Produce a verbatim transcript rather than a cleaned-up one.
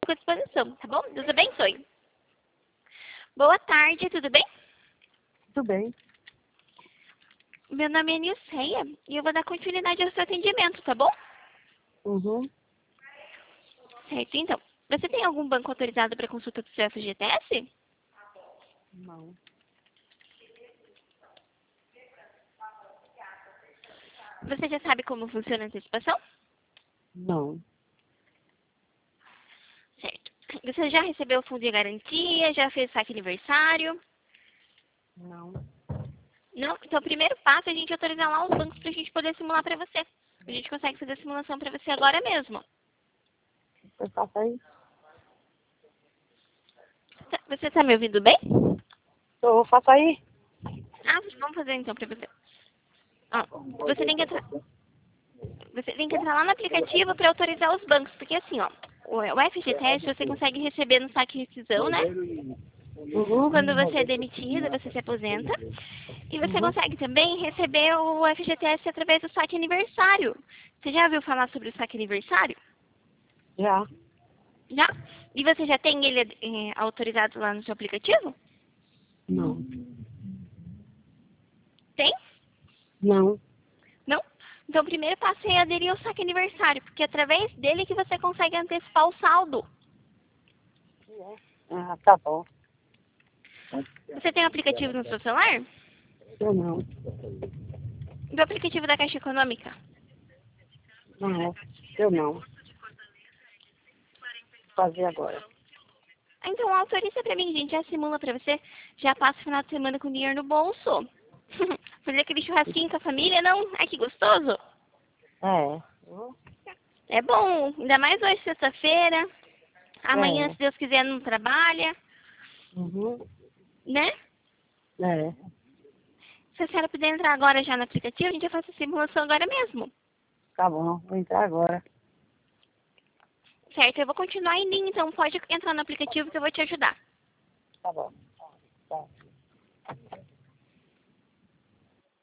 à disposição, tá bom? Deus abençoe. Boa tarde, tudo bem? Tudo bem. Meu nome é Nilceia e eu vou dar continuidade ao seu atendimento, tá bom? Uhum. Certo, então. Você tem algum banco autorizado para consulta do seu F G T S? Não. Você já sabe como funciona a antecipação? Não. Certo. Você já recebeu o fundo de garantia? Já fez saque aniversário? Não. Não? Então, o primeiro passo é a gente autorizar lá os bancos para a gente poder simular para você. A gente consegue fazer a simulação para você agora mesmo. Você passa aí? Tá- Você está me ouvindo bem? Tô, faça aí. Ah, vamos fazer então para você. Ó, você tem que entrar. Você tem que entrar lá no aplicativo para autorizar os bancos, porque assim, ó, o o F G T S você consegue receber no saque rescisão, né? Uhum. Quando você é demitido, você se aposenta. E você Uhum. consegue também receber o F G T S através do saque aniversário. Você já ouviu falar sobre o saque aniversário? Já. Já? E você já tem ele eh, autorizado lá no seu aplicativo? Não. Tem? Não. Não? Então o primeiro passo é aderir ao saque aniversário, porque é através dele que você consegue antecipar o saldo. Ah, tá bom. Você tem o aplicativo no seu celular? Eu não. Do aplicativo da Caixa Econômica? Não. Eu não. Vou fazer agora. Ah, então autoriza pra mim, gente. Já simula pra você. Já passa o final de semana com dinheiro no bolso. Fazer aquele churrasquinho com a família, não? Ai, que gostoso. É. Uhum. É bom. Ainda mais hoje, sexta-feira. Amanhã, É. se Deus quiser, não trabalha. Uhum. Né? É. Se a senhora puder entrar agora já no aplicativo, a gente já faz a simulação agora mesmo. Tá bom. Vou entrar agora. Certo? Eu vou continuar em linha, então pode entrar no aplicativo que eu vou te ajudar. Tá bom. Tá.